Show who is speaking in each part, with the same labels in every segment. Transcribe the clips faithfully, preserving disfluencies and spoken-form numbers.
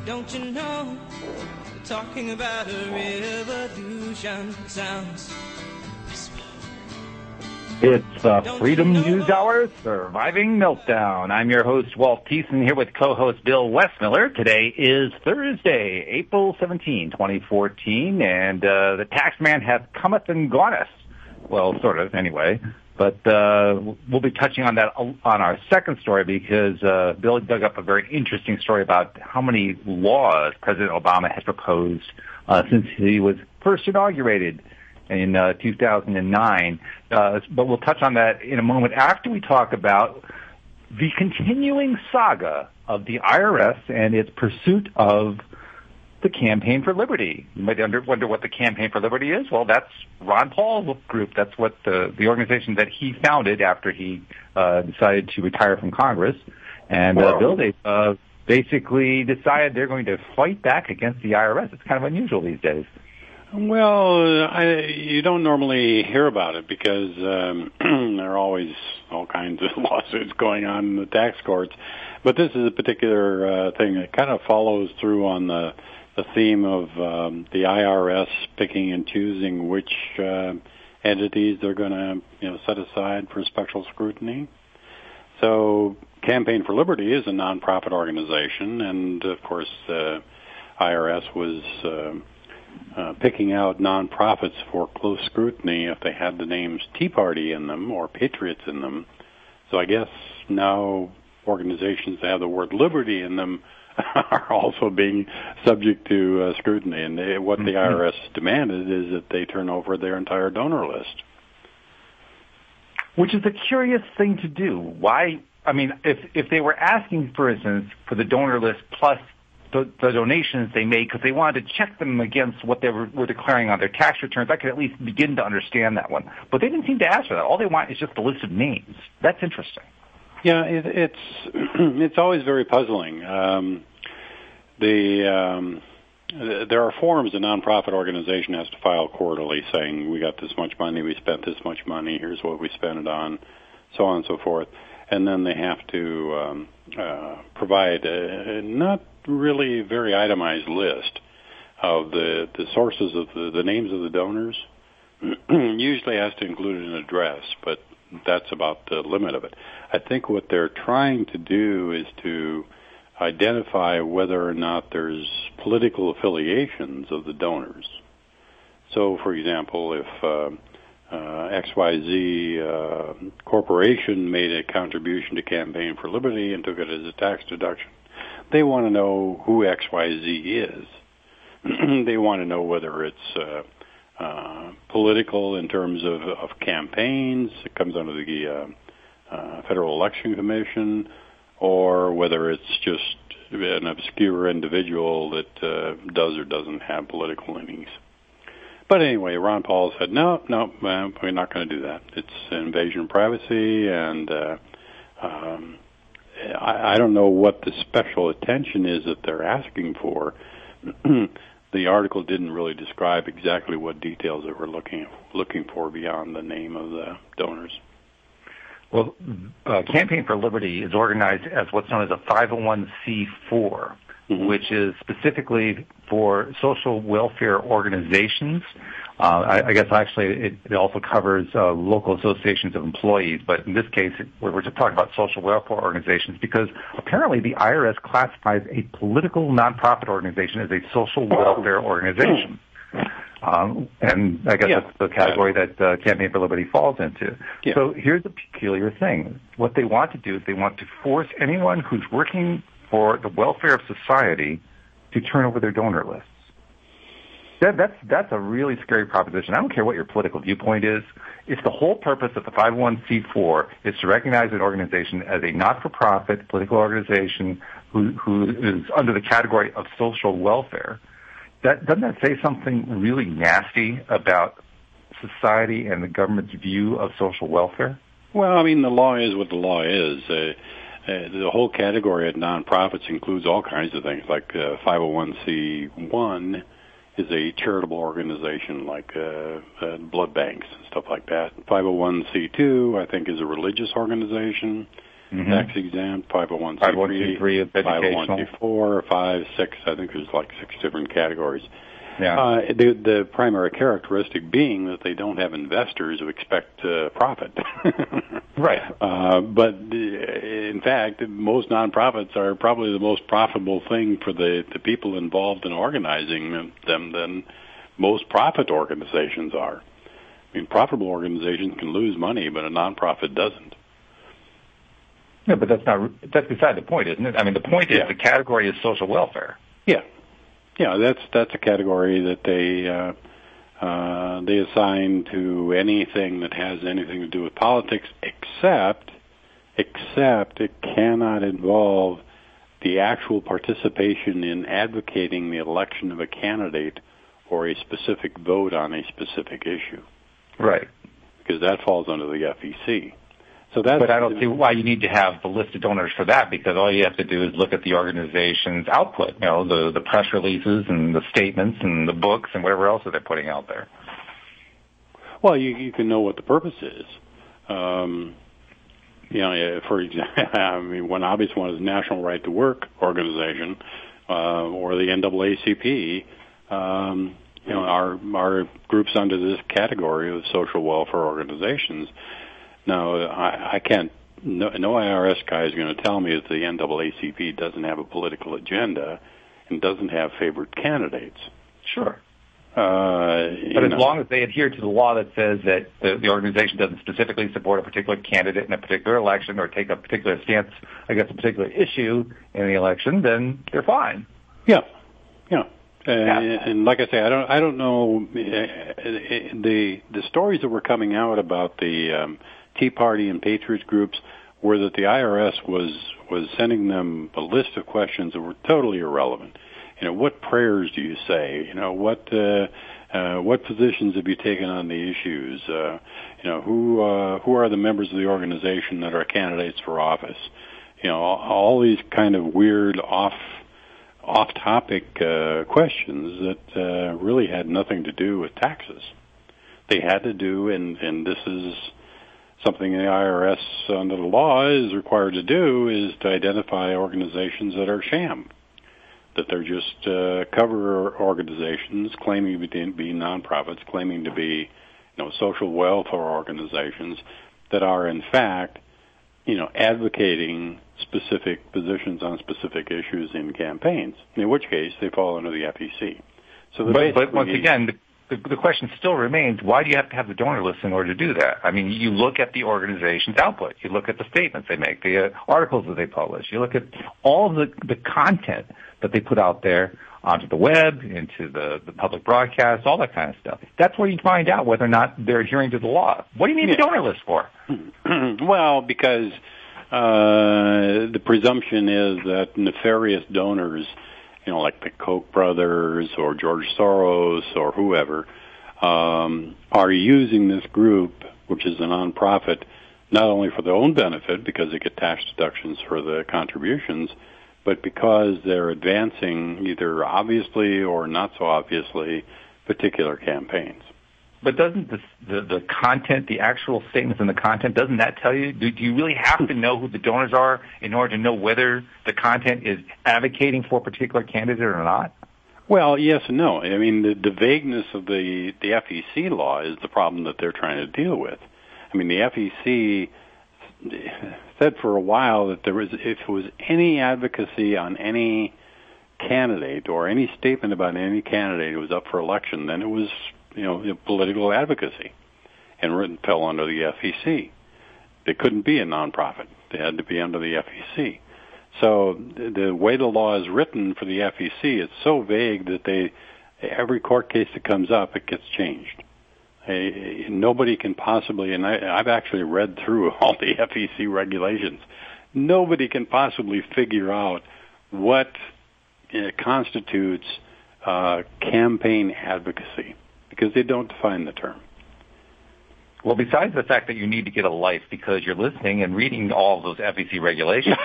Speaker 1: Don't you know? We're talking about a revolution. Sounds whisper.
Speaker 2: It's the Freedom News Hour, Surviving Meltdown. I'm your host, Walt Thiessen, here with co-host Bill Westmiller. Today is Thursday, April seventeenth, twenty fourteen, and uh, the taxman hath cometh and goneth. Well, sort of, anyway. But uh, we'll be touching on that on our second story because uh, Bill dug up a very interesting story about how many laws President Obama has proposed uh, since he was first inaugurated in uh, two thousand nine. Uh, but we'll touch on that in a moment after we talk about the continuing saga of the I R S and its pursuit of the Campaign for Liberty. You might under, wonder what the Campaign for Liberty is. Well, that's Ron Paul's group. That's what the, the organization that he founded after he uh, decided to retire from Congress. And uh, Bill, they uh, basically decided they're going to fight back against the I R S. It's kind of unusual these days.
Speaker 3: Well, I, you don't normally hear about it because um, there are always all kinds of lawsuits going on in the tax courts. But this is a particular uh, thing that kind of follows through on the the theme of um, the I R S picking and choosing which uh, entities they're going to, you know, set aside for special scrutiny. So, Campaign for Liberty is a nonprofit organization, and of course, uh, I R S was uh, uh, picking out nonprofits for close scrutiny if they had the names Tea Party in them or Patriots in them. So, I guess now organizations that have the word liberty in them are also being subject to uh, scrutiny. And they, what the I R S demanded is that they turn over their entire donor list.
Speaker 2: Which is a curious thing to do. Why? I mean, if if they were asking, for instance, for the donor list plus the, the donations they made because they wanted to check them against what they were, were declaring on their tax returns, I could at least begin to understand that one. But they didn't seem to ask for that. All they want is just a list of names. That's interesting.
Speaker 3: Yeah, it, it's it's always very puzzling. Um, the um, there are forms a nonprofit organization has to file quarterly saying we got this much money, we spent this much money, here's what we spent it on, so on and so forth. And then they have to um, uh, provide a not really very itemized list of the, the sources of the, the names of the donors. Usually has to include an address, but that's about the limit of it. I think what they're trying to do is to identify whether or not there's political affiliations of the donors. So, for example, if uh, uh, X Y Z uh, Corporation made a contribution to Campaign for Liberty and took it as a tax deduction, they want to know who X Y Z is. They want to know whether it's uh, Uh, political in terms of, of campaigns, it comes under the uh, uh, Federal Election Commission, or whether it's just an obscure individual that uh, does or doesn't have political leanings. But anyway, Ron Paul said, no, no, uh, we're not going to do that. It's an invasion of privacy, and uh, um, I, I don't know what the special attention is that they're asking for. The article didn't really describe exactly what details they were looking looking for beyond the name of the donors.
Speaker 2: Well, uh, Campaign for Liberty is organized as what's known as a five oh one c four, mm-hmm. which is specifically for social welfare organizations. Uh, I, I guess actually it, it also covers uh, local associations of employees, but in this case it, we're just talking about social welfare organizations because apparently the I R S classifies a political nonprofit organization as a social welfare organization. Um, and I guess yeah. that's the category that uh, Campaign for Liberty falls into. Yeah. So here's the peculiar thing. What they want to do is they want to force anyone who's working for the welfare of society to turn over their donor lists. That, that's that's a really scary proposition. I don't care what your political viewpoint is. If the whole purpose of the five oh one c four is to recognize an organization as a not-for-profit political organization who, who is under the category of social welfare, that doesn't that say something really nasty about society and the government's view of social welfare?
Speaker 3: Well, I mean, the law is what the law is. Uh, uh, the whole category of nonprofits includes all kinds of things, like uh, five oh one c one is a charitable organization like uh, uh, blood banks and stuff like that. five oh one c two, I think, is a religious organization. mm-hmm. tax-exempt, five oh one c three, five oh one c four, five, six, I think there's like six different categories.
Speaker 2: Yeah.
Speaker 3: Uh, the, the primary characteristic being that they don't have investors who expect uh, profit.
Speaker 2: Right.
Speaker 3: Uh, but uh, in fact, most nonprofits are probably the most profitable thing for the, the people involved in organizing them than most profit organizations are. I mean, profitable organizations can lose money, but a nonprofit doesn't.
Speaker 2: Yeah, but that's not, that's beside the point, isn't it? I mean, the point is
Speaker 3: yeah.
Speaker 2: the category is social welfare.
Speaker 3: Yeah. Yeah, that's that's a category that they uh, uh, they assign to anything that has anything to do with politics, except except it cannot involve the actual participation in advocating the election of a candidate or a specific vote on a specific issue.
Speaker 2: Right.
Speaker 3: Because that falls under the F E C. So that's,
Speaker 2: but I don't see why you need to have the list of donors for that, because all you have to do is look at the organization's output, you know, the, the press releases and the statements and the books and whatever else that they're putting out there.
Speaker 3: Well, you, you can know what the purpose is. Um, you know, for example, I mean, one obvious one is National Right to Work organization uh, or the N double A C P. Um, you know, our our groups under this category of social welfare organizations. Now, I, I can't, no, no I R S guy is going to tell me that the N double A C P doesn't have a political agenda and doesn't have favored candidates.
Speaker 2: Sure.
Speaker 3: Uh,
Speaker 2: but as
Speaker 3: know.
Speaker 2: long as they adhere to the law that says that the, the organization doesn't specifically support a particular candidate in a particular election or take a particular stance against a particular issue in the election, then they're fine.
Speaker 3: Yeah. Yeah. Uh,
Speaker 2: yeah.
Speaker 3: And like I say, I don't, I don't know uh, the the stories that were coming out about the um, Tea Party and Patriots groups were that the I R S was was sending them a list of questions that were totally irrelevant. You know, what prayers do you say? You know, what uh, uh, what positions have you taken on the issues? Uh, you know, who uh, who are the members of the organization that are candidates for office? You know, all, all these kind of weird off off topic uh, questions that uh, really had nothing to do with taxes. They had to do, and and this is something the I R S under the law is required to do, is to identify organizations that are sham, that they're just uh, cover organizations claiming to be, be nonprofits, claiming to be, you know, social welfare organizations that are in fact, you know, advocating specific positions on specific issues in campaigns. In which case, they fall under the F E C. So,
Speaker 2: but, but once again, the The, the question still remains, why do you have to have the donor list in order to do that? I mean, you look at the organization's output. You look at the statements they make, the uh, articles that they publish. You look at all of the, the content that they put out there onto the web, into the, the public broadcast, all that kind of stuff. That's where you find out whether or not they're adhering to the law. What do you need yeah. the donor list for?
Speaker 3: Well, because uh, the presumption is that nefarious donors, you know, like the Koch brothers or George Soros or whoever, um, are using this group, which is a nonprofit, not only for their own benefit because they get tax deductions for the contributions, but because they're advancing either obviously or not so obviously particular campaigns.
Speaker 2: But doesn't the, the, the content, the actual statements and the content, doesn't that tell you, do, do you really have to know who the donors are in order to know whether the content is advocating for a particular candidate or not?
Speaker 3: Well, yes and no. I mean, the, the vagueness of the, the F E C law is the problem that they're trying to deal with. I mean, the F E C said for a while that there was, if it was any advocacy on any candidate or any statement about any candidate who was up for election, then it was, you know, political advocacy, and fell under the F E C. They couldn't be a nonprofit. They had to be under the F E C. So the way the law is written for the F E C, it's so vague that they, every court case that comes up, it gets changed. Hey, nobody can possibly, and I, I've actually read through all the F E C regulations, nobody can possibly figure out what uh, constitutes uh, campaign advocacy, because they don't define the term.
Speaker 2: Well, besides the fact that you need to get a life because you're listening and reading all of those F E C regulations.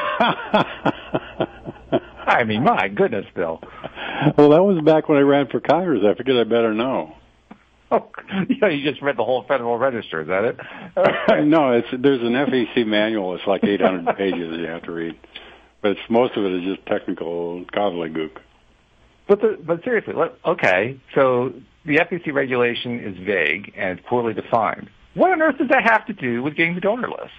Speaker 2: I mean, my goodness, Bill.
Speaker 3: Well, that was back when I ran for Congress. I figured I better know.
Speaker 2: Yeah, you just read the whole Federal Register, is that it?
Speaker 3: No, it's there's an F E C manual. It's like eight hundred pages you have to read, but it's, most of it is just technical gobbledygook.
Speaker 2: But the, but seriously, let, okay, so the F E C regulation is vague and it's poorly defined. What on earth does that have to do with getting the donor list?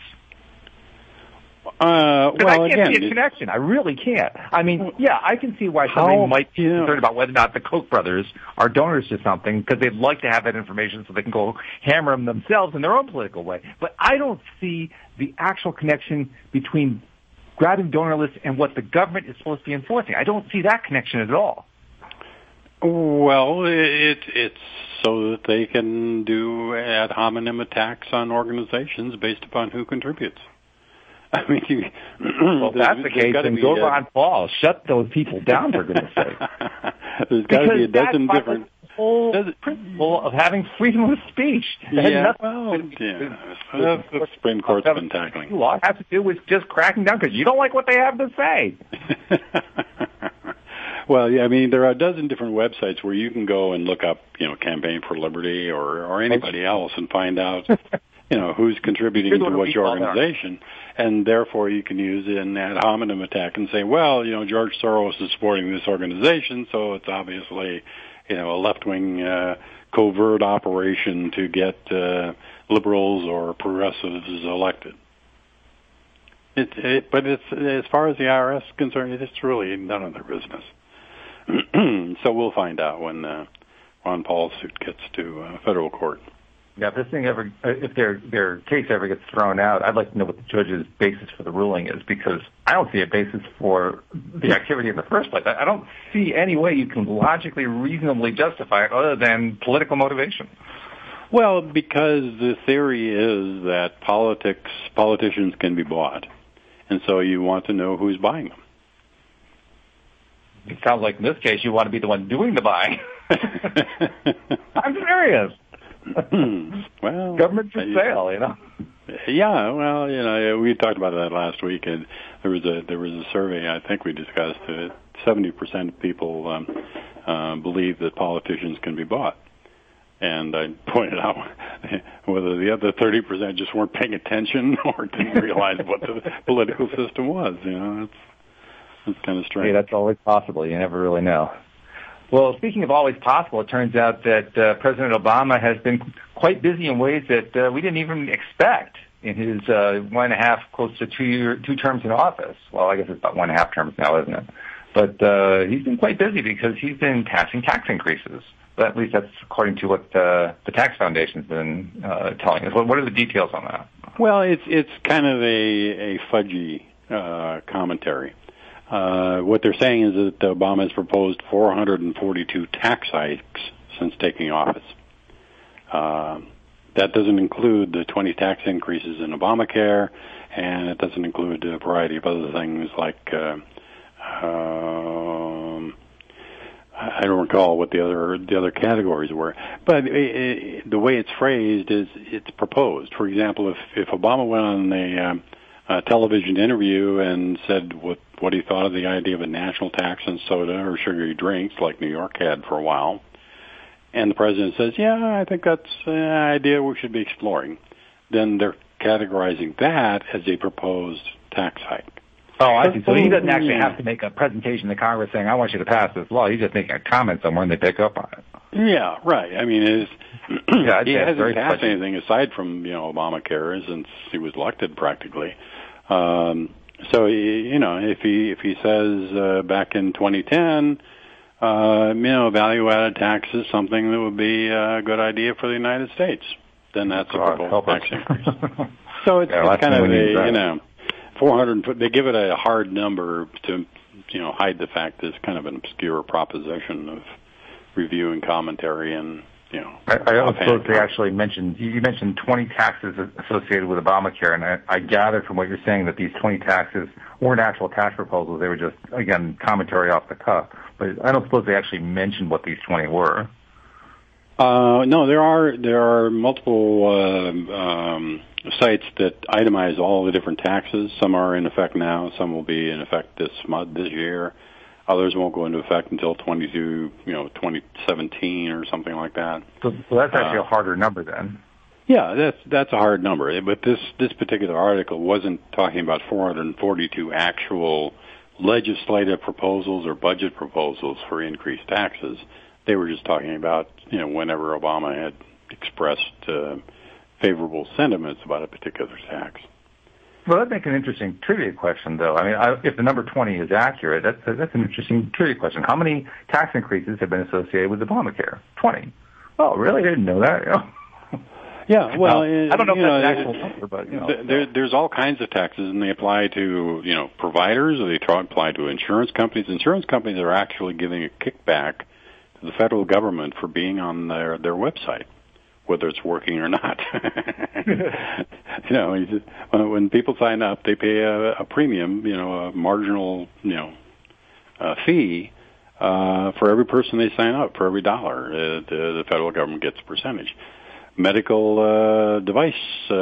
Speaker 3: Uh, well,
Speaker 2: I can't
Speaker 3: again,
Speaker 2: see a connection. I really can't. I mean, yeah, I can see why
Speaker 3: how,
Speaker 2: somebody might be
Speaker 3: you know,
Speaker 2: concerned about whether or not the Koch brothers are donors to something because they'd like to have that information so they can go hammer them themselves in their own political way. But I don't see the actual connection between grabbing donor lists and what the government is supposed to be enforcing. I don't see that connection at all.
Speaker 3: Well, it, it's so that they can do ad hominem attacks on organizations based upon who contributes. I mean, you,
Speaker 2: well, if that's the case, then go Ron Paul. Shut those people down, for goodness sake.
Speaker 3: There's got to be a dozen different...
Speaker 2: The whole principle of having freedom of speech.
Speaker 3: Yeah, well, yeah. That's the Supreme Court's been tackling.
Speaker 2: All I have to do is just cracking down because you don't like what they have to say.
Speaker 3: Well, yeah, I mean, there are a dozen different websites where you can go and look up, you know, Campaign for Liberty or, or anybody else and find out, you know, who's contributing to what your organization. And therefore you can use an ad hominem attack and say, well, you know, George Soros is supporting this organization, so it's obviously, you know, a left-wing uh, covert operation to get uh, liberals or progressives elected. It, it, but it's, as far as the I R S is concerned, it's really none of their business. So we'll find out when uh, Ron Paul's suit gets to uh, federal court.
Speaker 2: Yeah, if this thing ever, if their their case ever gets thrown out, I'd like to know what the judge's basis for the ruling is, because I don't see a basis for the activity in the first place. I don't see any way you can logically, reasonably justify it other than political motivation.
Speaker 3: Well, because the theory is that politics, politicians can be bought, and so you want to know who's buying them.
Speaker 2: It sounds like in this case you want to be the one doing the buying. I'm serious.
Speaker 3: Well,
Speaker 2: government for sale, you know.
Speaker 3: Yeah, well, you know, we talked about that last week, and there was a there was a survey I think we discussed that seventy percent of people um, uh, believe that politicians can be bought, and I pointed out whether the other thirty percent just weren't paying attention or didn't realize what the political system was. You know, it's it's kind of strange.
Speaker 2: Hey, that's always possible. You never really know. Well, speaking of always possible, it turns out that uh, President Obama has been quite busy in ways that uh, we didn't even expect in his uh, one and a half, close to two year, two terms in office. Well, I guess it's about one and a half terms now, isn't it? But uh, he's been quite busy because he's been passing tax increases. But at least that's according to what uh, the Tax Foundation's been uh, telling us. What are the details on that?
Speaker 3: Well, it's it's kind of a, a fudgy uh, commentary. Uh, what they're saying is that Obama has proposed four hundred forty-two tax hikes since taking office. Uh, that doesn't include the twenty tax increases in Obamacare, and it doesn't include a variety of other things like, uh, um, I don't recall what the other the other categories were. But it, it, the way it's phrased is it's proposed. For example, if, if Obama went on a, um, a television interview and said what what he thought of the idea of a national tax on soda or sugary drinks like New York had for a while, and the president says, yeah, I think that's an idea we should be exploring, then they're categorizing that as a proposed tax hike.
Speaker 2: Oh, I see. So he doesn't actually have to make a presentation to Congress saying, I want you to pass this law. He's just making a comment somewhere and they pick up on it.
Speaker 3: Yeah, right. I mean, it's,
Speaker 2: yeah,
Speaker 3: he hasn't
Speaker 2: very
Speaker 3: passed
Speaker 2: funny.
Speaker 3: anything aside from, you know, Obamacare since he was elected practically. Um, So, you know, if he if he says uh, back in twenty ten, uh, you know, value-added tax is something that would be a good idea for the United States, then that's
Speaker 2: God,
Speaker 3: a proposed tax increase.
Speaker 2: So
Speaker 3: it's,
Speaker 2: yeah,
Speaker 3: it's kind of a,
Speaker 2: you
Speaker 3: know, four hundred, they give it a hard number to, you know, hide the fact that it's kind of an obscure proposition of review and commentary and, you know.
Speaker 2: I, I don't suppose they actually mentioned, you mentioned twenty taxes associated with Obamacare, and I, I gathered from what you're saying that these twenty taxes weren't actual tax proposals. They were just, again, commentary off the cuff. But I don't suppose they actually mentioned what these twenty were.
Speaker 3: Uh, no, there are, there are multiple, uh, um, sites that itemize all the different taxes. Some are in effect now. Some will be in effect this month, this year. Others won't go into effect until twenty-two, you know, twenty seventeen or something like that.
Speaker 2: So, so that's actually
Speaker 3: uh,
Speaker 2: a harder number then.
Speaker 3: Yeah, that's that's a hard number. But this this particular article wasn't talking about four hundred forty-two actual legislative proposals or budget proposals for increased taxes. They were just talking about, you know, whenever Obama had expressed uh, favorable sentiments about a particular tax.
Speaker 2: Well, that'd make an interesting trivia question, though. I mean, I, if the number twenty is accurate, that's that's an interesting trivia question. How many tax increases have been associated with Obamacare? twenty. Oh, really? I didn't know that. You know?
Speaker 3: Yeah, well,
Speaker 2: now, I don't know if
Speaker 3: you
Speaker 2: that's
Speaker 3: know,
Speaker 2: an actual number, but you know,
Speaker 3: there, there's all kinds of taxes, and they apply to, you know, providers, or they try, apply to insurance companies. Insurance companies are actually giving a kickback to the federal government for being on their their website, whether it's working or not. You know, you just, when, when people sign up, they pay a, a premium, you know, a marginal, you know, uh, fee uh, for every person they sign up. For every dollar, uh, the, the federal government gets a percentage. Medical uh, device uh,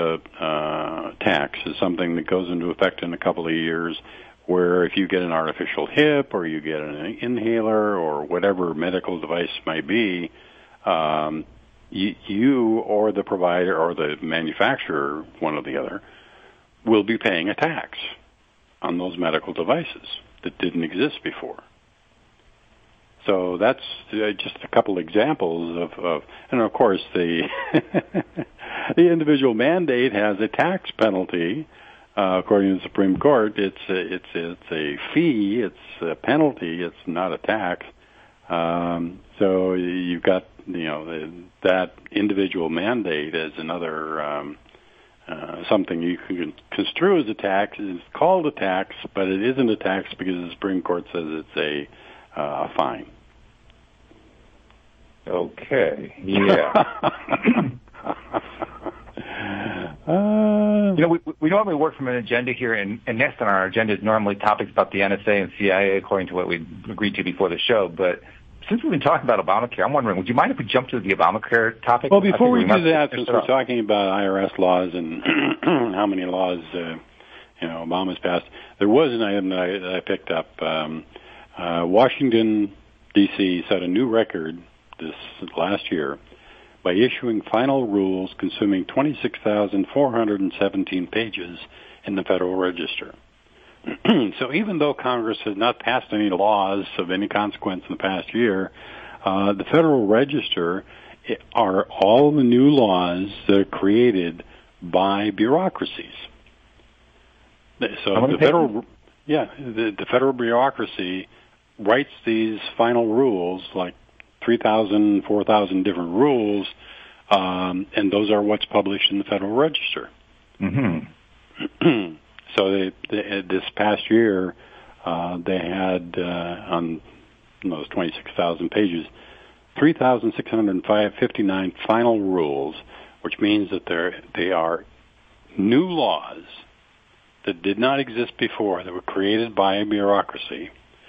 Speaker 3: uh, tax is something that goes into effect in a couple of years, where if you get an artificial hip or you get an inhaler or whatever medical device might be, um, you, you or the provider or the manufacturer, one or the other, will be paying a tax on those medical devices that didn't exist before. So that's uh, just a couple examples of, of, and of course the the individual mandate has a tax penalty. Uh, according to the Supreme Court, it's a, it's it's a fee, it's a penalty, it's not a tax. Um, so you've got, you know, that individual mandate as another um, uh, something you can construe as a tax. It's called a tax, but it isn't a tax because the Supreme Court says it's a Uh, fine.
Speaker 2: Okay. Yeah.
Speaker 3: uh,
Speaker 2: you know, we, we normally work from an agenda here, and, and next on our agenda is normally topics about the N S A and C I A, according to what we agreed to before the show. But since we've been talking about Obamacare, I'm wondering, would you mind if we jump to the Obamacare topic?
Speaker 3: Well, before we, we do that, since we're
Speaker 2: up.
Speaker 3: talking about I R S laws and how many laws, uh, you know, Obama's passed, there was an item that I, that I picked up. Um, Uh, Washington, D C set a new record this last year by issuing final rules consuming twenty-six thousand four hundred seventeen pages in the Federal Register. So even though Congress has not passed any laws of any consequence in the past year, uh, the Federal Register are all the new laws that are created by bureaucracies. So the federal, yeah, the, the federal bureaucracy writes these final rules, like three thousand, four thousand different rules, um, and those are what's published in the Federal Register.
Speaker 2: Mm-hmm.
Speaker 3: So they, they, this past year, uh, they had uh, on those twenty-six thousand pages, three thousand six hundred fifty-nine final rules, which means that they're, they are new laws that did not exist before, that were created by a bureaucracy.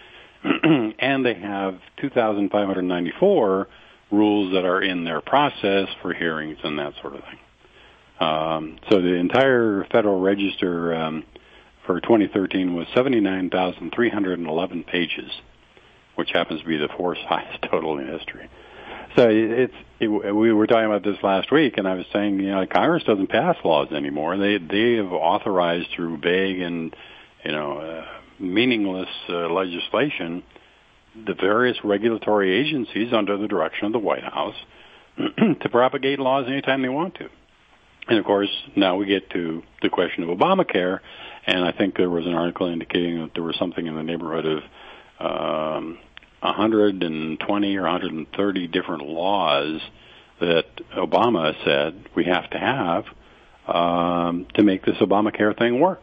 Speaker 3: And they have two thousand five hundred ninety-four rules that are in their process for hearings and that sort of thing. Um, so the entire Federal Register um, for twenty thirteen was seventy-nine thousand three hundred eleven pages, which happens to be the fourth highest total in history. So it's it, we were talking about this last week, and I was saying, you know, Congress doesn't pass laws anymore. They they have authorized through vague and, you know, uh, meaningless uh, legislation the various regulatory agencies under the direction of the White House to propagate laws anytime they want to. And of course, now we get to the question of Obamacare, and I think there was an article indicating that there was something in the neighborhood of um, one hundred twenty or one hundred thirty different laws that Obama said we have to have um, to make this Obamacare thing work.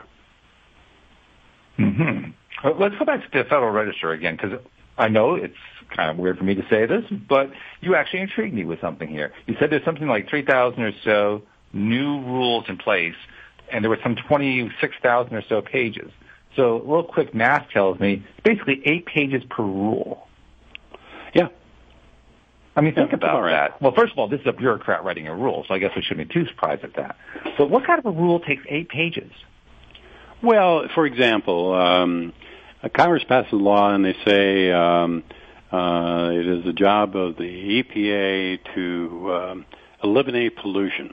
Speaker 2: Mm-hmm. Well, let's go back to the Federal Register again, because I know it's kind of weird for me to say this, but you actually intrigued me with something here. You said there's something like three thousand or so new rules in place, and there were some twenty-six thousand or so pages. So a little quick math tells me it's basically eight pages per rule.
Speaker 3: Yeah.
Speaker 2: I mean, think
Speaker 3: yeah,
Speaker 2: about
Speaker 3: right.
Speaker 2: that. Well, first of all, this is a bureaucrat writing a rule, so I guess we shouldn't be too surprised at that. But what kind of a rule takes eight pages?
Speaker 3: Well, for example, um, uh, Congress passes a law and they say um, uh, it is the job of the E P A to um, eliminate pollution.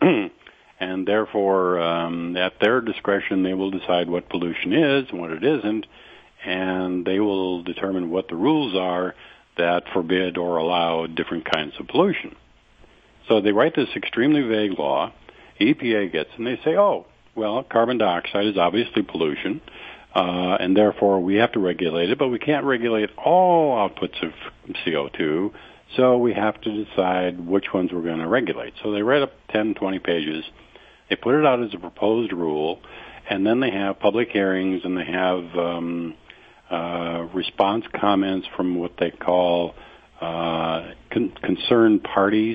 Speaker 3: And therefore, um, at their discretion, they will decide what pollution is and what it isn't, and they will determine what the rules are that forbid or allow different kinds of pollution. So they write this extremely vague law. E P A gets and they say, oh, well, carbon dioxide is obviously pollution, uh, and therefore we have to regulate it, but we can't regulate all outputs of C O two, so we have to decide which ones we're going to regulate. So they write up ten, twenty pages. They put it out as a proposed rule, and then they have public hearings, and they have um, uh, response comments from what they call uh, con- concerned parties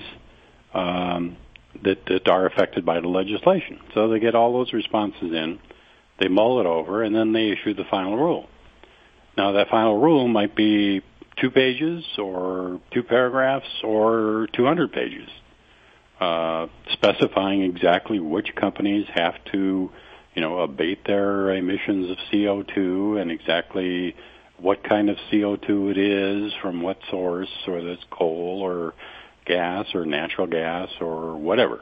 Speaker 3: um, that, that are affected by the legislation. So they get all those responses in, they mull it over, and then they issue the final rule. Now, that final rule might be two pages or two paragraphs or two hundred pages. Uh, specifying exactly which companies have to, you know, abate their emissions of C O two and exactly what kind of C O two it is from what source, whether it's coal or gas or natural gas or whatever.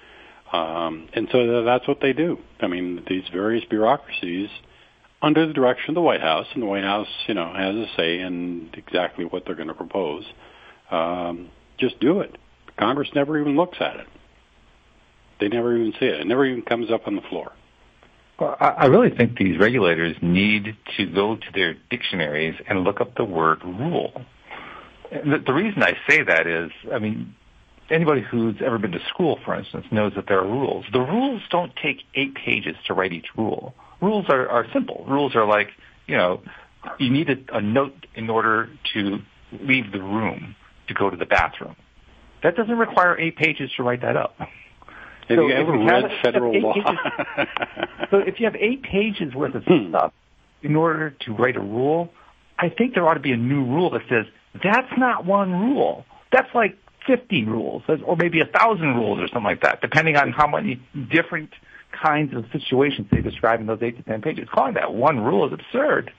Speaker 3: Um, and so that's what they do. I mean, these various bureaucracies, under the direction of the White House, and the White House, you know, has a say in exactly what they're going to propose, um, just do it. Congress never even looks at it. They never even see it. It never even comes up on the floor.
Speaker 2: Well, I really think these regulators need to go to their dictionaries and look up the word rule. The, the reason I say that is, I mean, anybody who's ever been to school, for instance, knows that there are rules. The rules don't take eight pages to write each rule. Rules are, are simple. Rules are like, you know, you need a, a note in order to leave the room to go to the bathroom. That doesn't require eight pages to write that up.
Speaker 3: Have
Speaker 2: so
Speaker 3: you ever read have, federal law?
Speaker 2: Pages, so if you have eight pages worth of stuff in order to write a rule, I think there ought to be a new rule that says that's not one rule. That's like fifty rules, or maybe a thousand rules or something like that, depending on how many different kinds of situations they describe in those eight to ten pages. Calling that one rule is absurd.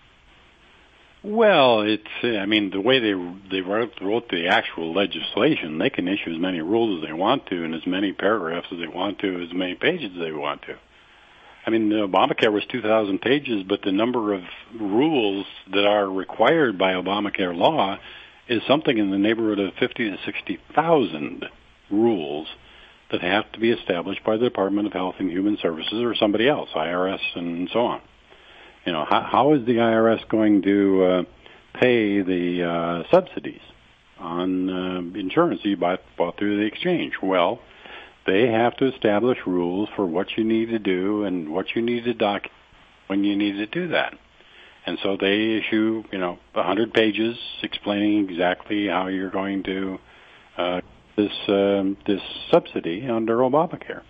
Speaker 3: Well, it's, I mean, the way they they wrote, wrote the actual legislation, they can issue as many rules as they want to and as many paragraphs as they want to, as many pages as they want to. I mean, Obamacare was two thousand pages, but the number of rules that are required by Obamacare law is something in the neighborhood of fifty to sixty thousand rules that have to be established by the Department of Health and Human Services or somebody else, I R S and so on. You know, how, how is the I R S going to uh, pay the uh, subsidies on uh, insurance you bought, bought through the exchange? Well, they have to establish rules for what you need to do and what you need to document when you need to do that. And so they issue, you know, one hundred pages explaining exactly how you're going to uh, this um, this subsidy under Obamacare.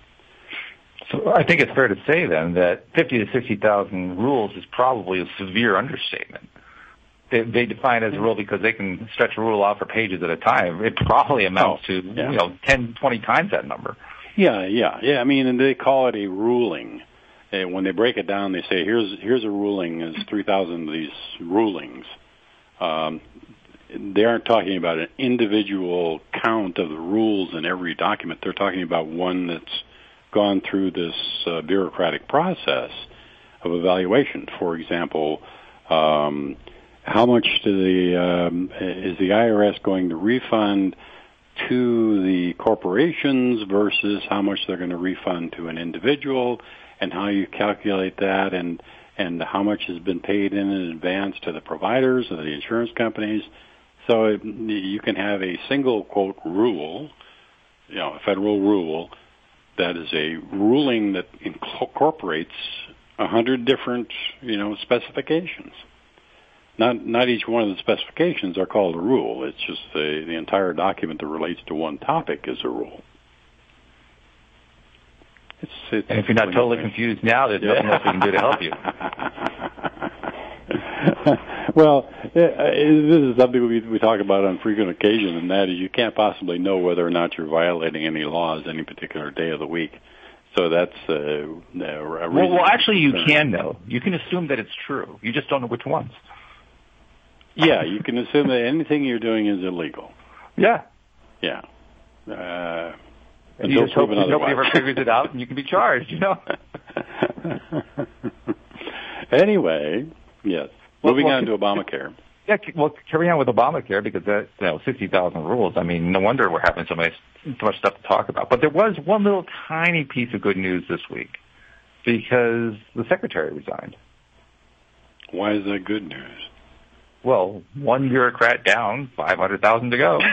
Speaker 2: So I think it's fair to say then that fifty to sixty thousand rules is probably a severe understatement. They, they define it as a rule because they can stretch a rule out for pages at a time. It probably amounts oh, to yeah. you know ten, twenty times that number.
Speaker 3: Yeah, yeah, yeah. I mean, and they call it a ruling. And when they break it down, they say here's here's a ruling. There's three thousand of these rulings. Um, they aren't talking about an individual count of the rules in every document. They're talking about one that's gone through this uh, bureaucratic process of evaluation. For example, um, how much do the um, is the I R S going to refund to the corporations versus how much they're going to refund to an individual, and how you calculate that, and and how much has been paid in advance to the providers or the insurance companies. So it, you can have a single quote rule, you know, a federal rule that is a ruling that incorporates a hundred different, you know, specifications. Not not each one of the specifications are called a rule. It's just the the entire document that relates to one topic is a rule. It's, it's
Speaker 2: and if you're not totally thing. confused now, there's nothing else we can do to help you.
Speaker 3: Well, this is something we, we talk about on frequent occasion, and that is you can't possibly know whether or not you're violating any laws any particular day of the week. So that's uh, a
Speaker 2: well, well, actually, you can know. You can assume that it's true. You just don't know which ones.
Speaker 3: Yeah, you can assume that anything you're doing is illegal.
Speaker 2: Yeah.
Speaker 3: Yeah. Uh,
Speaker 2: you just hope nobody ever figures it out, and you can be charged. You know.
Speaker 3: Anyway, yes.
Speaker 2: Well,
Speaker 3: Moving
Speaker 2: well,
Speaker 3: on to Obamacare.
Speaker 2: Yeah, well, carry on with Obamacare because that, you know, sixty thousand rules. I mean, no wonder we're having so much, so much stuff to talk about. But there was one little tiny piece of good news this week because the secretary resigned.
Speaker 3: Why is that good news?
Speaker 2: Well, one bureaucrat down, five hundred thousand to go.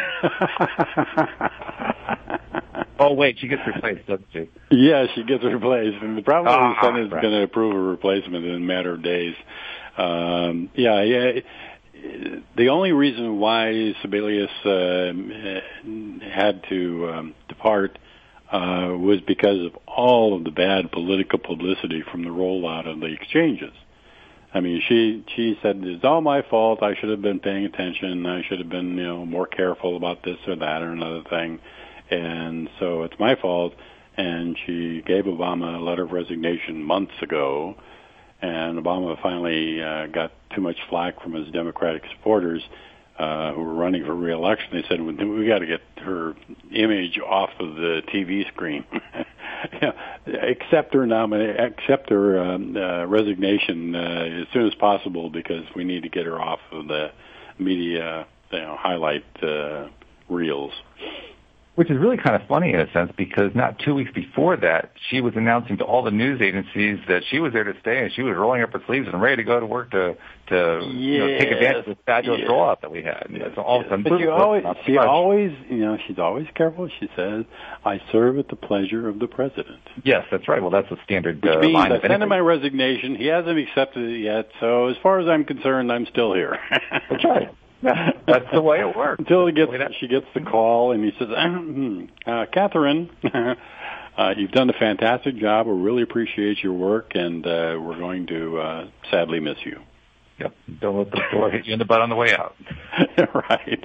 Speaker 2: Oh, wait, she gets replaced, doesn't she?
Speaker 3: Yeah, she gets replaced. And probably
Speaker 2: oh,
Speaker 3: the Senate is going to approve a replacement in a matter of days. Um, yeah, yeah. The only reason why Sebelius uh, had to um, depart uh, was because of all of the bad political publicity from the rollout of the exchanges. I mean, she she said it's all my fault. I should have been paying attention. I should have been, you know, more careful about this or that or another thing, and so it's my fault. And she gave Obama a letter of resignation months ago. And Obama finally uh, got too much flack from his Democratic supporters uh, who were running for re-election. They said, we got to get her image off of the T V screen. Yeah, accept her nomination, accept her um, uh, resignation uh, as soon as possible because we need to get her off of the media, you know, highlight uh, reels.
Speaker 2: Which is really kind of funny in a sense because not two weeks before that, she was announcing to all the news agencies that she was there to stay and she was rolling up her sleeves and ready to go to work to to
Speaker 3: yes,
Speaker 2: you know, take advantage of this fabulous
Speaker 3: yes.
Speaker 2: rollout that we had. Yes, so all
Speaker 3: yes.
Speaker 2: of a sudden,
Speaker 3: but she always, she always, you know, she's always careful. She says, "I serve at the pleasure of the president."
Speaker 2: Yes, that's right. Well, that's a standard
Speaker 3: Which
Speaker 2: uh,
Speaker 3: means
Speaker 2: line.
Speaker 3: I sent him my resignation. He hasn't accepted it yet. So as far as I'm concerned, I'm still here.
Speaker 2: That's right. Yeah, that's the way it works.
Speaker 3: Until he gets, she gets the call, and he says, uh, "Catherine, uh, you've done a fantastic job. We really appreciate your work, and uh, we're going to uh, sadly miss you."
Speaker 2: Yep. Don't let the door hit you in the butt on the way out.
Speaker 3: Right.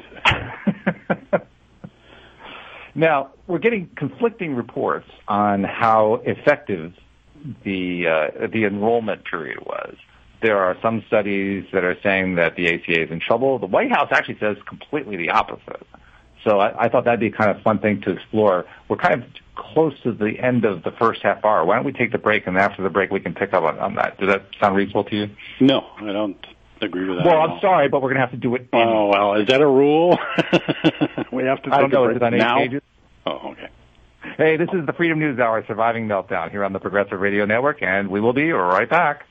Speaker 2: Now we're getting conflicting reports on how effective the uh, the enrollment period was. There are some studies that are saying that the A C A is in trouble. The White House actually says completely the opposite. So I, I thought that'd be kind of a fun thing to explore. We're kind of close to the end of the first half hour. Why don't we take the break, and after the break we can pick up on, on that. Does that sound reasonable to you?
Speaker 3: No, I don't agree with that.
Speaker 2: Well, I'm sorry, but we're going to have to do it.
Speaker 3: Oh, anyway. Well, is that a rule? We have to take
Speaker 2: I don't know.
Speaker 3: a break
Speaker 2: Is it on
Speaker 3: now?
Speaker 2: eight pages?
Speaker 3: Oh, okay.
Speaker 2: Hey, this is the Freedom News Hour, Surviving Meltdown, here on the Progressive Radio Network, and we will be right back.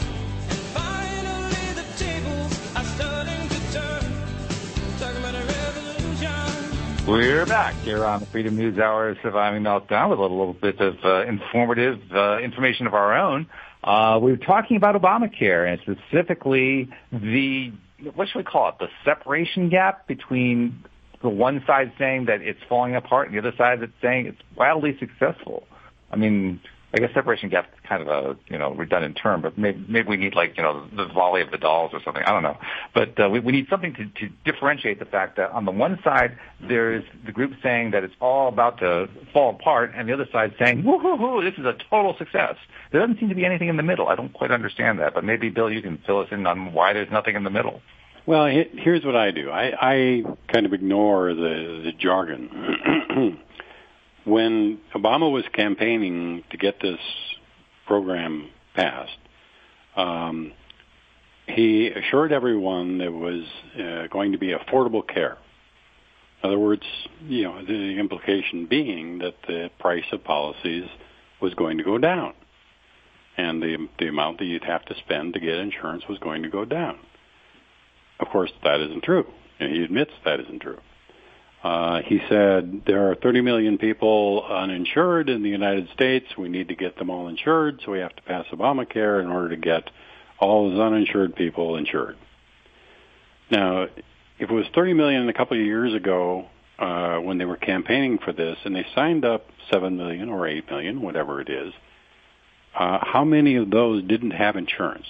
Speaker 2: We're back here on the Freedom News Hour, Surviving Meltdown, with a little bit of uh, informative uh, information of our own. Uh, we were talking about Obamacare and specifically the, what should we call it, the separation gap between the one side saying that it's falling apart and the other side that's saying it's wildly successful. I mean, I guess separation gap is kind of a, you know, redundant term, but maybe, maybe we need like, you know, the volley of the dolls or something. I don't know. But uh, we, we need something to, to differentiate the fact that on the one side, there's the group saying that it's all about to fall apart, and the other side saying, woo-hoo-hoo, this is a total success. There doesn't seem to be anything in the middle. I don't quite understand that, but maybe, Bill, you can fill us in on why there's nothing in the middle.
Speaker 3: Well, here's what I do. I, I kind of ignore the, the jargon. When Obama was campaigning to get this program passed, um, he assured everyone there was uh, going to be affordable care. In other words, you know, the implication being that the price of policies was going to go down, and the the amount that you'd have to spend to get insurance was going to go down. Of course, that isn't true, and he admits that isn't true. Uh, he said there are thirty million people uninsured in the United States. We need to get them all insured, so we have to pass Obamacare in order to get all those uninsured people insured. Now, if it was thirty million a couple of years ago uh, when they were campaigning for this, and they signed up seven million or eight million, whatever it is, uh, how many of those didn't have insurance?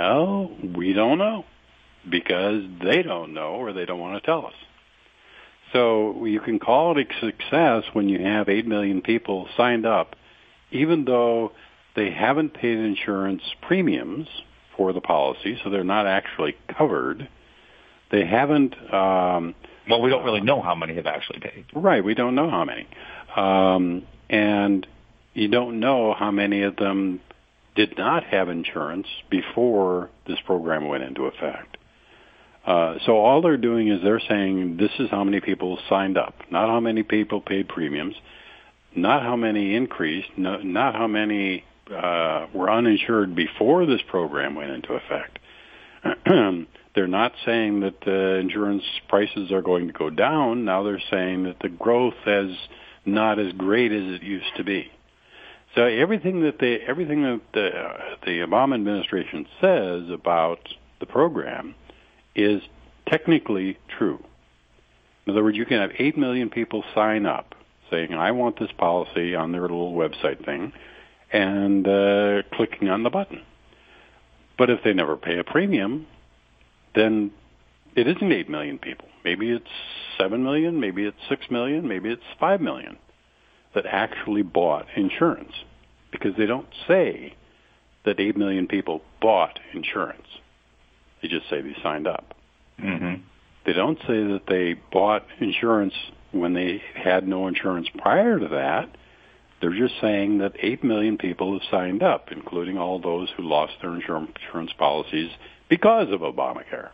Speaker 3: Well, we don't know because they don't know or they don't want to tell us. So you can call it a success when you have eight million people signed up, even though they haven't paid insurance premiums for the policy, so they're not actually covered. They haven't... Um,
Speaker 2: well, we don't really know how many have actually paid.
Speaker 3: Right, we don't know how many. Um, and you don't know how many of them did not have insurance before this program went into effect. Uh, so all they're doing is they're saying this is how many people signed up, not how many people paid premiums, not how many increased, no, not how many uh, were uninsured before this program went into effect. They're not saying that the insurance prices are going to go down. Now they're saying that the growth is not as great as it used to be. So everything that they, everything that the, uh, the Obama administration says about the program is technically true. In other words, you can have eight million people sign up saying, I want this policy on their little website thing, and uh, clicking on the button. But if they never pay a premium, then it isn't eight million people. Maybe it's seven million, maybe it's six million, maybe it's five million that actually bought insurance, because they don't say that eight million people bought insurance. They just say they signed up.
Speaker 2: Mm-hmm.
Speaker 3: They don't say that they bought insurance when they had no insurance prior to that. They're just saying that eight million people have signed up, including all those who lost their insurance policies because of Obamacare.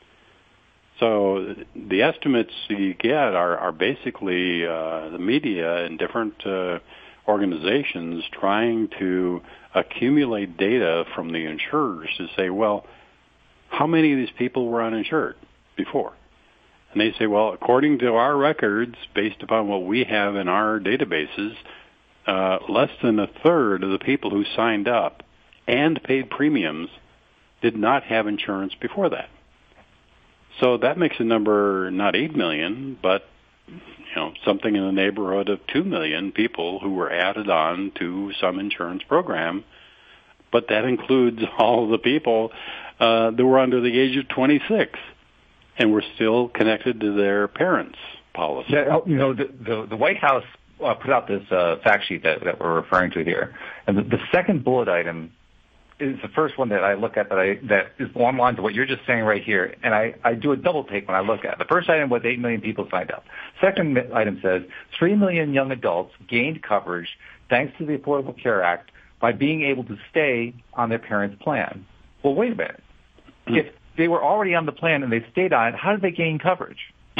Speaker 3: So the estimates you get are, are basically uh, the media and different uh, organizations trying to accumulate data from the insurers to say, well, how many of these people were uninsured before? And they say, well, according to our records, based upon what we have in our databases, uh, less than a third of the people who signed up and paid premiums did not have insurance before that. So that makes the number not eight million, but you know something in the neighborhood of two million people who were added on to some insurance program. But that includes all the people uh, that were under the age of twenty-six and were still connected to their parents' policy.
Speaker 2: Yeah, you know, the, the, the White House uh, put out this uh, fact sheet that, that we're referring to here. And the, the second bullet item is the first one that I look at that I that is along the lines of what you're just saying right here, and I, I do a double take when I look at it. The first item was eight million people signed up. Second item says three million young adults gained coverage thanks to the Affordable Care Act by being able to stay on their parents' plan. Well, wait a minute. Mm-hmm. If they were already on the plan and they stayed on it, how did they gain coverage?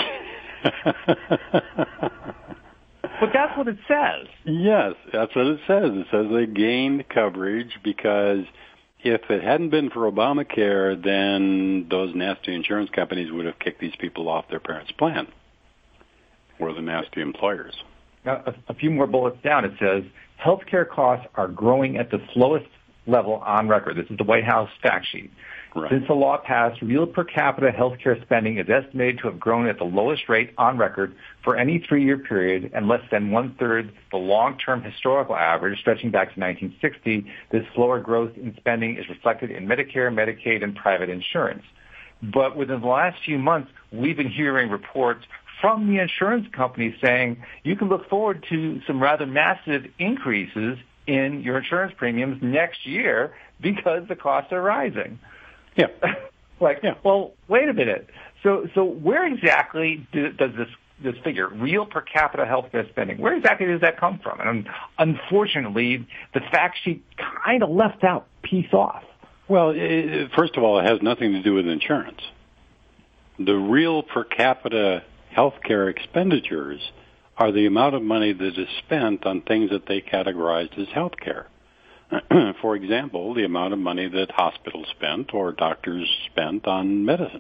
Speaker 2: But that's what it says.
Speaker 3: Yes, that's what it says. It says they gained coverage because if it hadn't been for Obamacare, then those nasty insurance companies would have kicked these people off their parents' plan, or the nasty employers.
Speaker 2: Now, a, a few more bullets down, it says, healthcare costs are growing at the slowest level on record. This is the White House fact sheet.
Speaker 3: Right.
Speaker 2: Since the law passed, real per capita healthcare spending is estimated to have grown at the lowest rate on record for any three-year period and less than one-third the long-term historical average stretching back to nineteen sixty. This slower growth in spending is reflected in Medicare, Medicaid, and private insurance. But within the last few months, we've been hearing reports from the insurance companies saying you can look forward to some rather massive increases in your insurance premiums next year because the costs are rising.
Speaker 3: Yeah.
Speaker 2: like,
Speaker 3: yeah.
Speaker 2: well, wait a minute. So, so where exactly do, does this this figure, real per capita healthcare spending, where exactly does that come from? And unfortunately, the fact sheet kind of left that piece off.
Speaker 3: Well, it, first of all, it has nothing to do with insurance. The real per capita healthcare expenditures are the amount of money that is spent on things that they categorized as healthcare. For example, the amount of money that hospitals spent or doctors spent on medicine.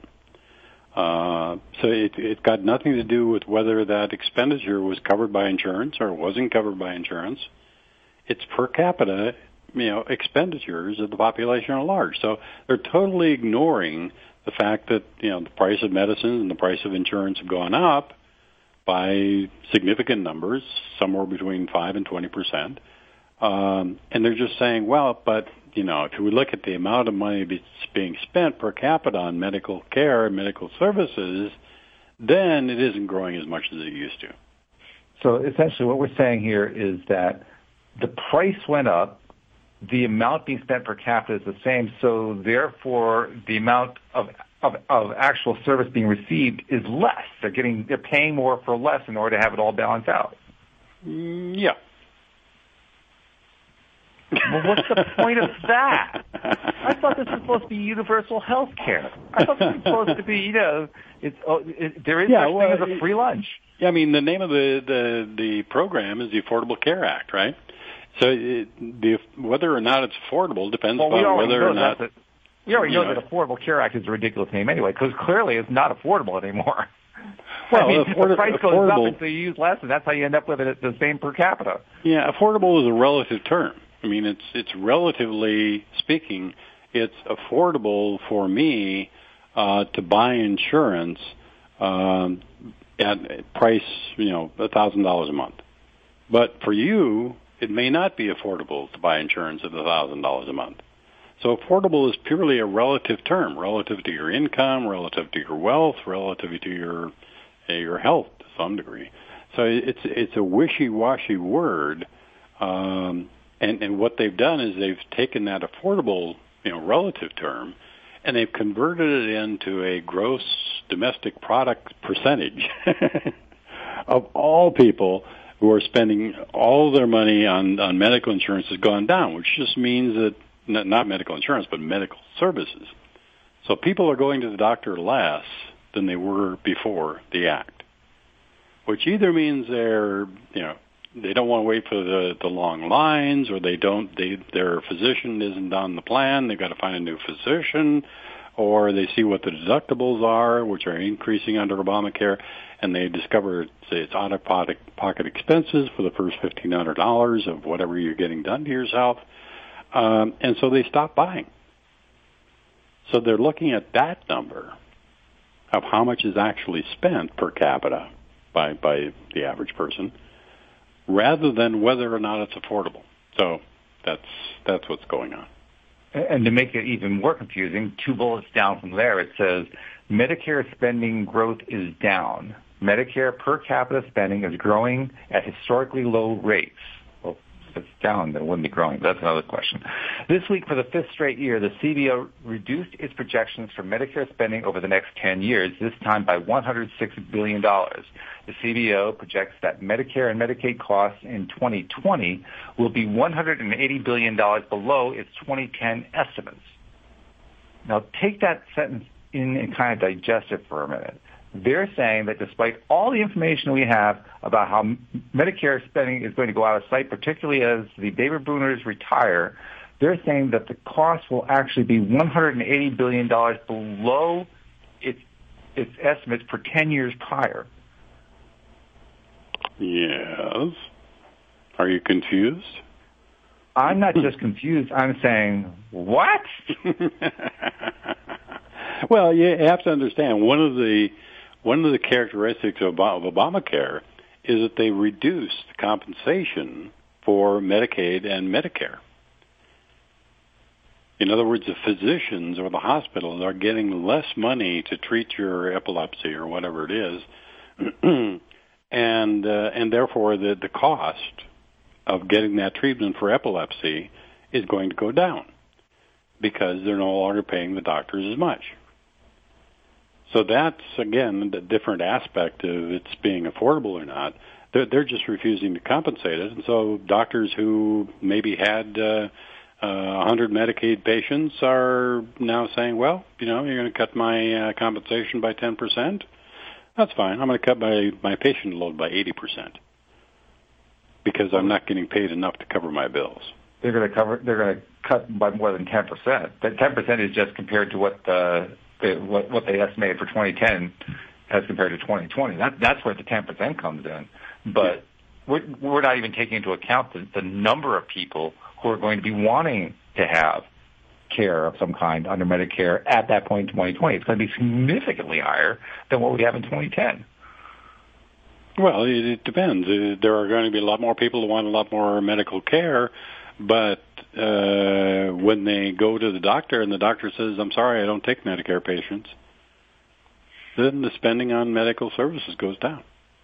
Speaker 3: Uh, so it, it got nothing to do with whether that expenditure was covered by insurance or wasn't covered by insurance. It's per capita, you know, expenditures of the population at large. So they're totally ignoring the fact that, you know, the price of medicine and the price of insurance have gone up by significant numbers, somewhere between five and twenty percent. Um, and they're just saying, well, but, you know, if we look at the amount of money that's being spent per capita on medical care and medical services, then it isn't growing as much as it used to.
Speaker 2: So essentially what we're saying here is that the price went up, the amount being spent per capita is the same, so therefore the amount of of, of actual service being received is less. They're getting they're paying more for less in order to have it all balance out.
Speaker 3: Mm, yeah.
Speaker 2: Well, what's the point of that? I thought this was supposed to be universal health care. I thought this was supposed to be, you know, it's, oh, it, there is
Speaker 3: yeah,
Speaker 2: such
Speaker 3: well,
Speaker 2: thing as a free lunch.
Speaker 3: Yeah, I mean, the name of the, the, the program is the Affordable Care Act, right? So it, the, whether or not it's affordable depends
Speaker 2: well,
Speaker 3: upon whether or not...
Speaker 2: A, we already know,
Speaker 3: know
Speaker 2: that Affordable Care Act is a ridiculous name anyway, because clearly it's not affordable anymore.
Speaker 3: Well,
Speaker 2: I mean,
Speaker 3: afford-
Speaker 2: the price goes
Speaker 3: affordable,
Speaker 2: up and so you use less, and that's how you end up with it the same per capita.
Speaker 3: Yeah, affordable is a relative term. I mean, it's it's relatively speaking, it's affordable for me uh, to buy insurance um, at a price, you know, a thousand dollars a month. But for you, it may not be affordable to buy insurance at a thousand dollars a month. So affordable is purely a relative term, relative to your income, relative to your wealth, relative to your uh, your health to some degree. So it's it's a wishy-washy word. Um, And, and what they've done is they've taken that affordable, you know, relative term, and they've converted it into a gross domestic product percentage of all people who are spending all their money on, on medical insurance has gone down, which just means that not, not medical insurance, but medical services. So people are going to the doctor less than they were before the act, which either means they're, you know, they don't want to wait for the, the long lines, or they don't, they, their physician isn't on the plan. They've got to find a new physician, or they see what the deductibles are, which are increasing under Obamacare, and they discover, say, it's out-of-pocket pocket expenses for the first fifteen hundred dollars of whatever you're getting done to yourself. Um, and so they stop buying. So they're looking at that number of how much is actually spent per capita by, by the average person, rather than whether or not it's affordable. So that's that's what's going on.
Speaker 2: And to make it even more confusing, two bullets down from there, it says Medicare spending growth is down. Medicare per capita spending is growing at historically low rates. Well, if it's down, then it wouldn't be growing. That's another question. This week, for the fifth straight year, the C B O reduced its projections for Medicare spending over the next ten years, this time by one hundred six billion dollars. The C B O projects that Medicare and Medicaid costs in twenty twenty will be one hundred eighty billion dollars below its twenty ten estimates. Now, take that sentence in and kind of digest it for a minute. They're saying that despite all the information we have about how Medicare spending is going to go out of sight, particularly as the baby boomers retire, they're saying that the cost will actually be one hundred eighty billion dollars below its, its estimates for ten years prior.
Speaker 3: Yes. Are you confused?
Speaker 2: I'm not just confused. I'm saying, what?
Speaker 3: Well, you have to understand, one of the one of the characteristics of Obamacare is that they reduced compensation for Medicaid and Medicare. In other words, the physicians or the hospitals are getting less money to treat your epilepsy or whatever it is, and uh, and therefore the, the cost of getting that treatment for epilepsy is going to go down because they're no longer paying the doctors as much. So that's, again, the different aspect of it's being affordable or not. They're, they're just refusing to compensate it. And so doctors who maybe had uh, uh, one hundred Medicaid patients are now saying, well, you know, you're going to cut my uh, compensation by ten percent. That's fine. I'm going to cut my, my patient load by eighty percent because I'm not getting paid enough to cover my bills.
Speaker 2: They're going to cover. They're going to cut by more than ten percent. That ten percent is just compared to what the, the what, what they estimated for twenty ten as compared to twenty twenty. That that's where the ten percent comes in. But we're, we're not even taking into account the, the number of people who are going to be wanting to have care of some kind under Medicare at that point in twenty twenty. It's going to be significantly higher than what we have in twenty ten.
Speaker 3: Well, it, it depends. Uh, there are going to be a lot more people who want a lot more medical care, but uh, when they go to the doctor and the doctor says, I'm sorry, I don't take Medicare patients, then the spending on medical services goes down.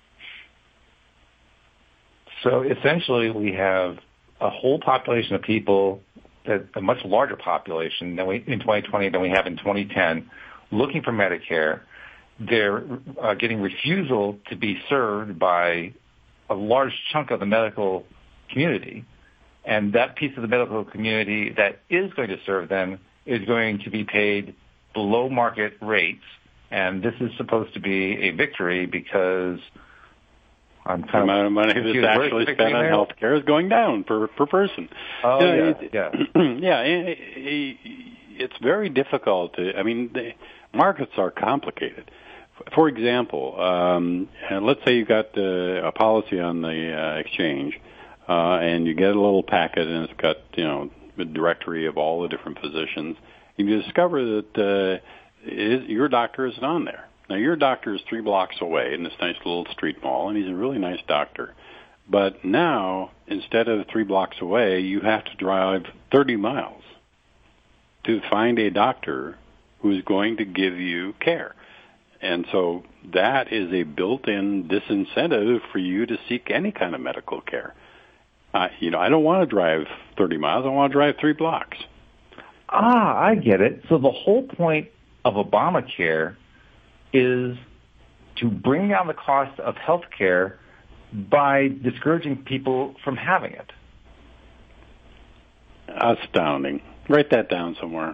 Speaker 2: So essentially, we have a whole population of people, that a much larger population than we in twenty twenty than we have in twenty ten, looking for Medicare. They're uh, getting refusal to be served by a large chunk of the medical community, and that piece of the medical community that is going to serve them is going to be paid below market rates. And this is supposed to be a victory because I'm kind
Speaker 3: the amount of money that's actually spent on health care is going down per per person.
Speaker 2: Oh,
Speaker 3: you know,
Speaker 2: yeah,
Speaker 3: it,
Speaker 2: yeah.
Speaker 3: yeah, it, it, it's very difficult to, I mean, the markets are complicated. For example, um, let's say you got uh, a policy on the uh, exchange, uh, and you get a little packet, and it's got, you know, a directory of all the different physicians. And you discover that uh, it, your doctor isn't on there. Now, your doctor is three blocks away in this nice little street mall, and he's a really nice doctor. But now, instead of three blocks away, you have to drive thirty miles to find a doctor who's going to give you care. And so that is a built-in disincentive for you to seek any kind of medical care. Uh, you know, I don't want to drive thirty miles. I want to drive three blocks.
Speaker 2: Ah, I get it. So the whole point of Obamacare is to bring down the cost of health care by discouraging people from having it.
Speaker 3: Astounding. Write that down somewhere.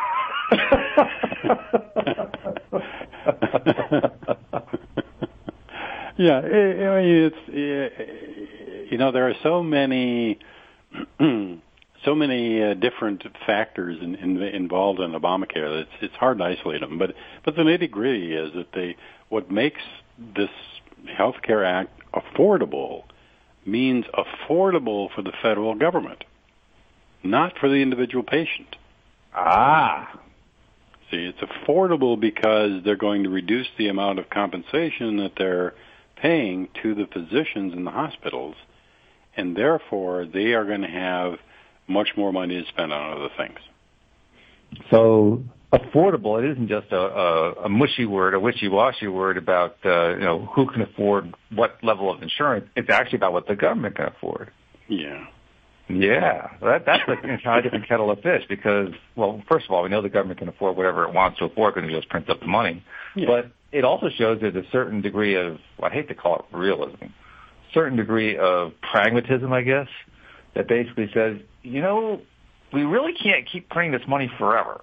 Speaker 3: Yeah, it, I mean, it's it, you know, there are so many so many uh, different factors in, in, involved in Obamacare that it's, it's hard to isolate them. But but the nitty gritty is that they what makes this Health Care Act affordable means affordable for the federal government, not for the individual patient.
Speaker 2: Ah.
Speaker 3: See, it's affordable because they're going to reduce the amount of compensation that they're paying to the physicians in the hospitals, and therefore they are going to have much more money to spend on other things.
Speaker 2: So affordable, it isn't just a, a, a mushy word, a wishy-washy word about uh, you know who can afford what level of insurance. It's actually about what the government can afford.
Speaker 3: Yeah.
Speaker 2: Yeah, that, that's like an entirely different kettle of fish because, well, first of all, we know the government can afford whatever it wants to afford because it just prints up the money.
Speaker 3: Yeah.
Speaker 2: But it also shows there's a certain degree of, well, I hate to call it realism, certain degree of pragmatism, I guess, that basically says, you know, we really can't keep printing this money forever.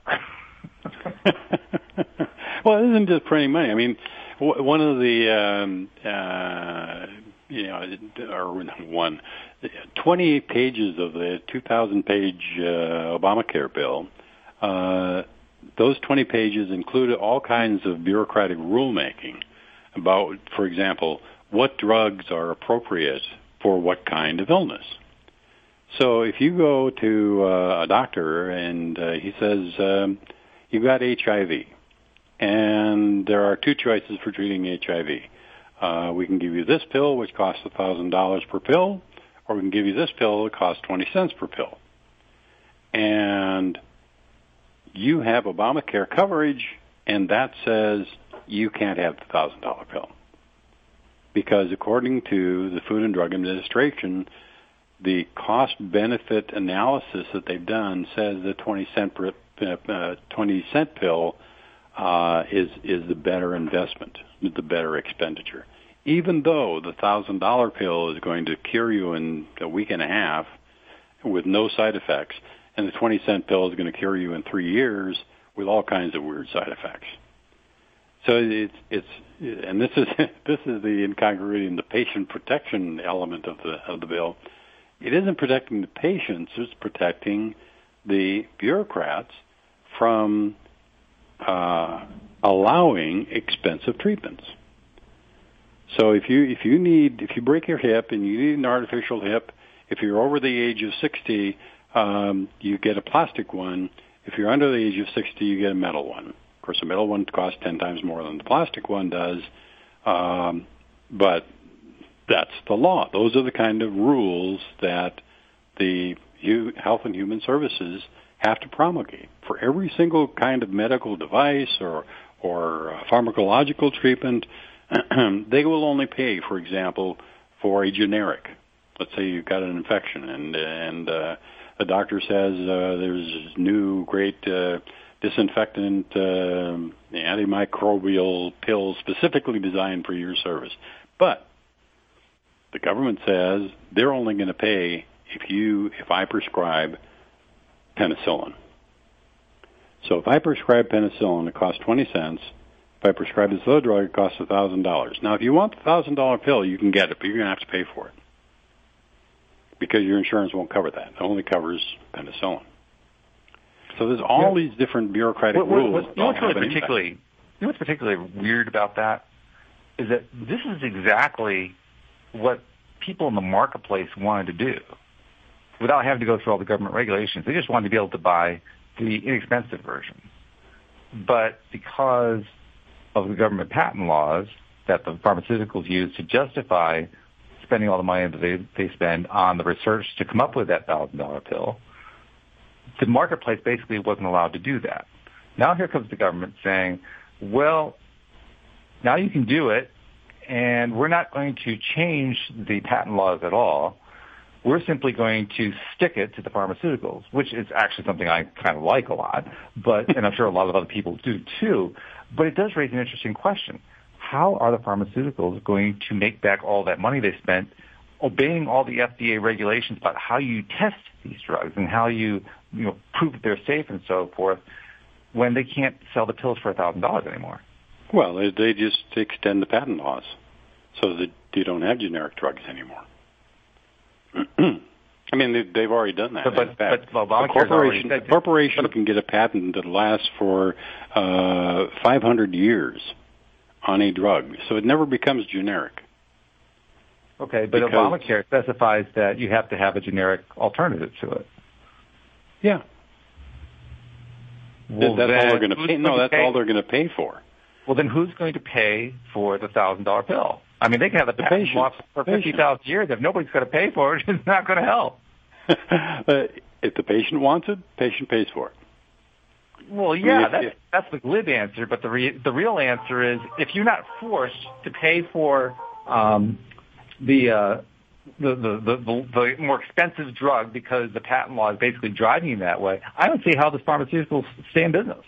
Speaker 3: Well, it isn't just printing money. I mean, w- one of the, um, uh, you know, or one, twenty-eight pages of the two thousand page uh, Obamacare bill, uh, those twenty pages included all kinds of bureaucratic rulemaking about, for example, what drugs are appropriate for what kind of illness. So if you go to uh, a doctor and uh, he says, um, you've got H I V, and there are two choices for treating H I V. Uh, we can give you this pill, which costs one thousand dollars per pill, or we can give you this pill that costs twenty cents per pill. And you have Obamacare coverage, and that says you can't have the one thousand dollars pill. Because according to the Food and Drug Administration, the cost-benefit analysis that they've done says the twenty cent per, uh, twenty cent pill uh, is is the better investment, the better expenditure. Even though the one thousand dollars pill is going to cure you in a week and a half with no side effects, and the twenty cent pill is going to cure you in three years with all kinds of weird side effects. So it's it's and this is this is the incongruity in the patient protection element of the of the bill. It isn't protecting the patients; it's protecting the bureaucrats from uh, allowing expensive treatments. So if you if you need if you break your hip and you need an artificial hip, if you're over the age of sixty, um, you get a plastic one. If you're under the age of sixty, you get a metal one. Of course, the metal one costs ten times more than the plastic one does, um, but that's the law. Those are the kind of rules that the Health and Human Services have to promulgate for every single kind of medical device or or uh, pharmacological treatment, they will only pay, for example, for a generic. Let's say you've got an infection, and and uh, the doctor says uh, there's new great uh, disinfectant uh, antimicrobial pills specifically designed for your service. But the government says they're only going to pay if you if I prescribe penicillin. So if I prescribe penicillin, it costs twenty cents. If I prescribe this other drug, it costs one thousand dollars. Now, if you want the one thousand dollars pill, you can get it, but you're going to have to pay for it because your insurance won't cover that. It only covers penicillin. So there's all yeah. these different bureaucratic
Speaker 2: what, what,
Speaker 3: rules.
Speaker 2: What, you know what's really particularly, you know what's particularly weird about that is that this is exactly what people in the marketplace wanted to do without having to go through all the government regulations. They just wanted to be able to buy the inexpensive version. But because of the government patent laws that the pharmaceuticals use to justify spending all the money that they, they spend on the research to come up with that one thousand dollars pill, the marketplace basically wasn't allowed to do that. Now here comes the government saying, well, now you can do it, and we're not going to change the patent laws at all. We're simply going to stick it to the pharmaceuticals, which is actually something I kind of like a lot, but and I'm sure a lot of other people do too. But it does raise an interesting question. How are the pharmaceuticals going to make back all that money they spent obeying all the F D A regulations about how you test these drugs and how you, you know, prove that they're safe and so forth when they can't sell the pills for one thousand dollars anymore?
Speaker 3: Well, they just extend the patent laws so that you don't have generic drugs anymore. I mean, they've already done that.
Speaker 2: But, but,
Speaker 3: in fact,
Speaker 2: but
Speaker 3: a corporation, a corporation can get a patent that lasts for uh, five hundred years on a drug, so it never becomes generic.
Speaker 2: Okay, but because Obamacare specifies that you have to have a generic alternative to it.
Speaker 3: Yeah.
Speaker 2: Well,
Speaker 3: that's all they're going to pay. No, that's
Speaker 2: pay?
Speaker 3: all they're going to pay for.
Speaker 2: Well, then who's going to pay for the one thousand dollars pill? I mean, they can have the, the patent law for fifty thousand years. If nobody's going to pay for it, it's not going to help.
Speaker 3: uh, if the patient wants it, the patient pays for it.
Speaker 2: Well, yeah, I mean, if, that's, if, that's the glib answer, but the re- the real answer is if you're not forced to pay for um, the, uh, the, the, the the the more expensive drug because the patent law is basically driving you that way, I don't see how the pharmaceuticals stay in business.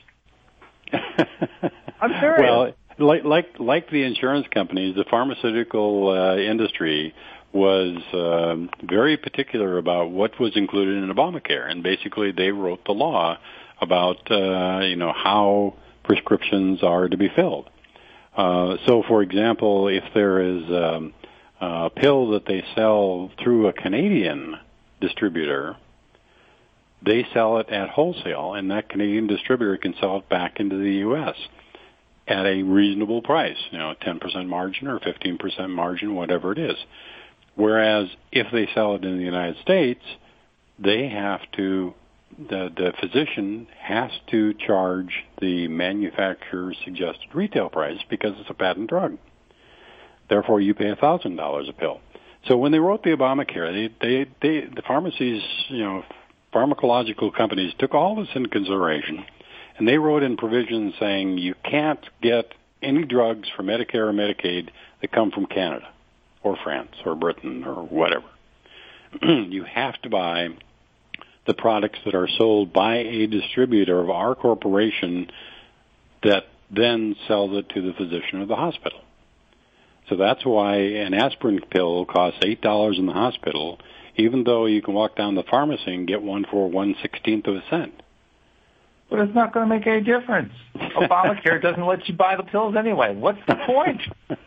Speaker 2: I'm serious.
Speaker 3: Well, like like like the insurance companies, the pharmaceutical uh, industry was um, very particular about what was included in Obamacare, and basically they wrote the law about uh, you know how prescriptions are to be filled. Uh, so, for example, if there is um, a pill that they sell through a Canadian distributor, they sell it at wholesale, and that Canadian distributor can sell it back into the U S at a reasonable price, you know, ten percent margin or fifteen percent margin, whatever it is. Whereas if they sell it in the United States, they have to, the, the physician has to charge the manufacturer's suggested retail price because it's a patent drug. Therefore, you pay one thousand dollars a pill. So when they wrote the Obamacare, they, they, they, the pharmacies, you know, pharmacological companies took all this into consideration, and they wrote in provisions saying you can't get any drugs for Medicare or Medicaid that come from Canada or France or Britain or whatever. You have to buy the products that are sold by a distributor of our corporation that then sells it to the physician or the hospital. So that's why an aspirin pill costs eight dollars in the hospital, even though you can walk down the pharmacy and get one for one sixteenth of a cent.
Speaker 2: But it's not going to make any difference. Obamacare doesn't let you buy the pills anyway. What's the point?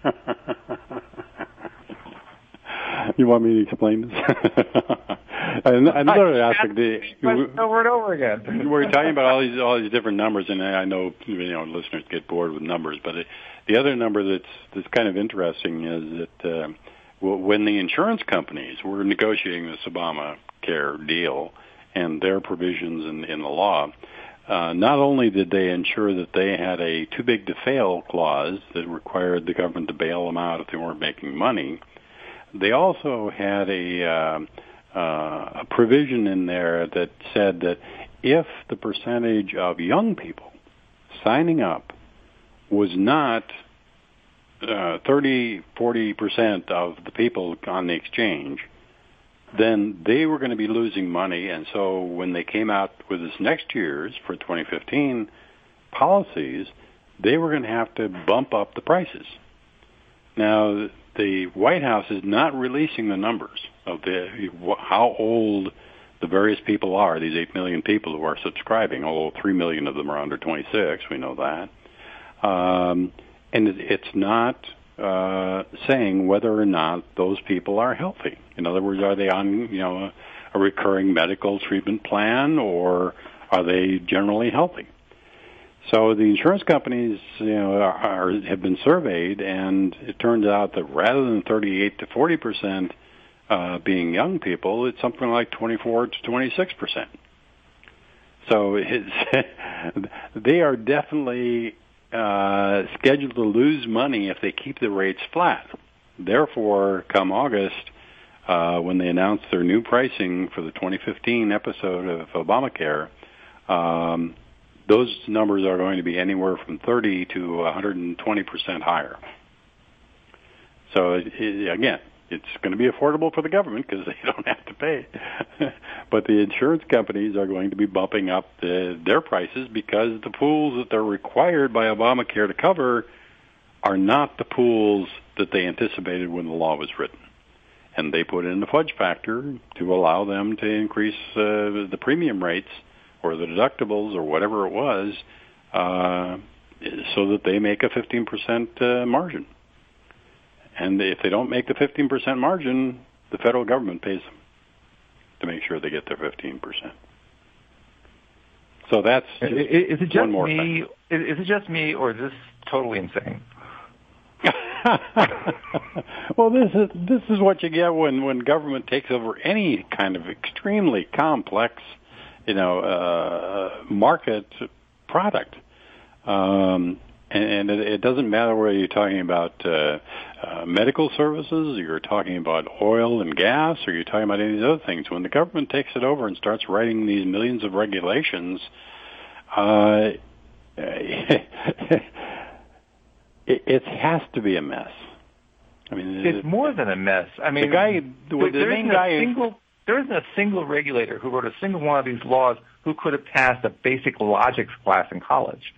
Speaker 3: You want me to explain this? Another aspect, the,
Speaker 2: over and over again.
Speaker 3: We're talking about all these all these different numbers, and I know you know listeners get bored with numbers, but it, the other number that's that's kind of interesting is that uh, when the insurance companies were negotiating this Obamacare deal and their provisions in, in the law, uh, not only did they ensure that they had a too big to fail clause that required the government to bail them out if they weren't making money, they also had a uh, uh, a provision in there that said that if the percentage of young people signing up was not uh, thirty, forty percent of the people on the exchange, then they were going to be losing money. And so when they came out with this next year's, for twenty fifteen, policies, they were going to have to bump up the prices. Now, the White House is not releasing the numbers of the how old the various people are, these eight million people who are subscribing, although three million of them are under twenty-six, we know that. Um, and it's not uh, saying whether or not those people are healthy. In other words, are they on, you know, a, a recurring medical treatment plan, or are they generally healthy? So the insurance companies, you know, are, are, have been surveyed, and it turns out that rather than thirty-eight to forty percent uh, being young people, it's something like twenty-four to twenty-six percent. So it's they are definitely uh, scheduled to lose money if they keep the rates flat. Therefore, come August, uh, when they announce their new pricing for the twenty fifteen episode of Obamacare, um, those numbers are going to be anywhere from thirty to one hundred twenty percent higher. So, it, it, again, it's going to be affordable for the government because they don't have to pay. But the insurance companies are going to be bumping up the, their prices because the pools that they're required by Obamacare to cover are not the pools that they anticipated when the law was written. And they put in the fudge factor to allow them to increase uh, the premium rates or the deductibles or whatever it was, uh, so that they make a fifteen percent uh, margin. And if they don't make the fifteen percent margin, the federal government pays them to make sure they get their fifteen percent. So that's just
Speaker 2: is, is it just
Speaker 3: one more
Speaker 2: me?
Speaker 3: thing.
Speaker 2: Is it just me, or is this totally insane?
Speaker 3: Well, this is this is what you get when, when government takes over any kind of extremely complex, you know, uh, market product. Um, and and it, it doesn't matter whether you're talking about uh, uh, medical services, or you're talking about oil and gas, or you're talking about any of these other things. When the government takes it over and starts writing these millions of regulations, uh, it, it has to be a mess. I mean,
Speaker 2: it's
Speaker 3: it,
Speaker 2: more than a mess. I mean,
Speaker 3: the guy, the, the
Speaker 2: there
Speaker 3: main
Speaker 2: isn't
Speaker 3: guy.
Speaker 2: A single, there isn't a single regulator who wrote a single one of these laws who could have passed a basic logics class in college.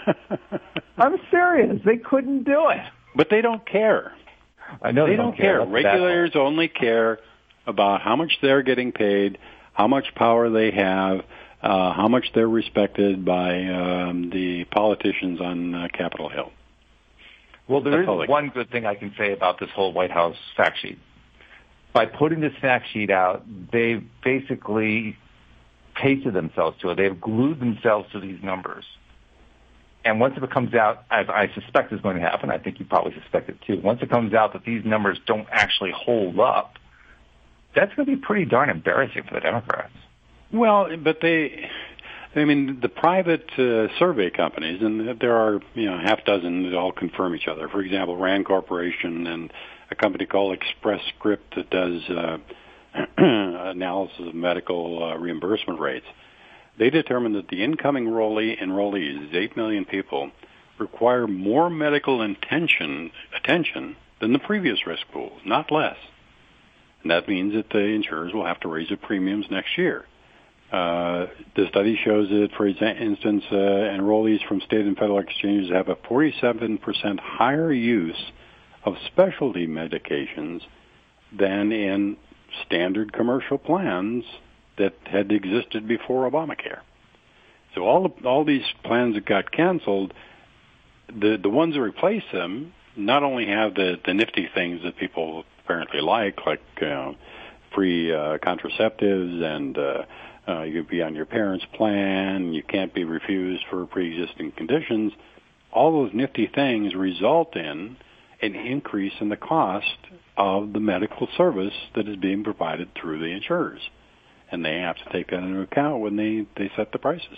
Speaker 2: I'm serious. They couldn't do it.
Speaker 3: But they don't care.
Speaker 2: I know
Speaker 3: they,
Speaker 2: they
Speaker 3: don't,
Speaker 2: don't care.
Speaker 3: care. Regulators only care about how much they're getting paid, how much power they have, uh, how much they're respected by um, the politicians on uh, Capitol Hill.
Speaker 2: Well, there
Speaker 3: That's
Speaker 2: is one good thing I can say about this whole White House fact sheet. By putting this fact sheet out, they've basically pasted themselves to it. They've glued themselves to these numbers. And once it comes out, as I suspect is going to happen, I think you probably suspect it too, once it comes out that these numbers don't actually hold up, that's going to be pretty darn embarrassing for the Democrats.
Speaker 3: Well, but they, I mean, the private uh, survey companies, and there are, you know, half dozen that all confirm each other. For example, Rand Corporation and a company called Express Script that does uh, analysis of medical uh, reimbursement rates. They determined that the incoming enrollee, enrollees, eight million people, require more medical intention, attention than the previous risk pools, not less. And that means that the insurers will have to raise their premiums next year. Uh, the study shows that, for instance, uh, enrollees from state and federal exchanges have a forty-seven percent higher use of specialty medications than in standard commercial plans that had existed before Obamacare. So all the, all these plans that got canceled, the the ones that replace them not only have the, the nifty things that people apparently like, like you know, free uh, contraceptives, and uh, uh, you could be on your parents' plan, you can't be refused for pre-existing conditions. All those nifty things result in an increase in the cost of the medical service that is being provided through the insurers. And they have to take that into account when they, they set the prices.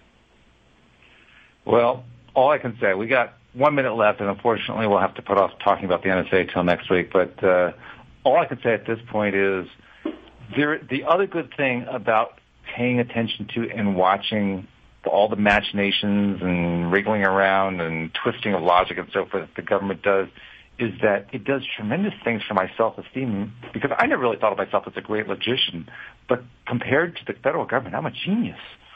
Speaker 2: Well, all I can say, we got one minute left, and unfortunately we'll have to put off talking about the N S A till next week. But uh, all I can say at this point is there, the other good thing about paying attention to and watching all the machinations and wriggling around and twisting of logic and so forth that the government does is that it does tremendous things for my self-esteem, because I never really thought of myself as a great logician, but compared to the federal government, I'm a genius.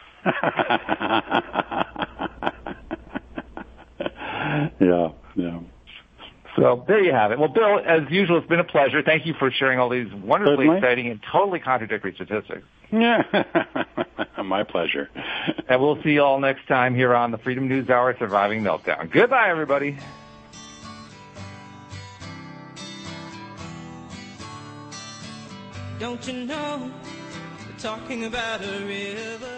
Speaker 3: yeah, yeah.
Speaker 2: So there you have it. Well, Bill, as usual, it's been a pleasure. Thank you for sharing all these wonderfully
Speaker 3: Certainly.
Speaker 2: exciting and totally contradictory statistics.
Speaker 3: Yeah, my pleasure.
Speaker 2: And we'll see you all next time here on the Freedom News Hour Surviving Meltdown. Goodbye, everybody.
Speaker 1: Don't you know, we're talking about a river.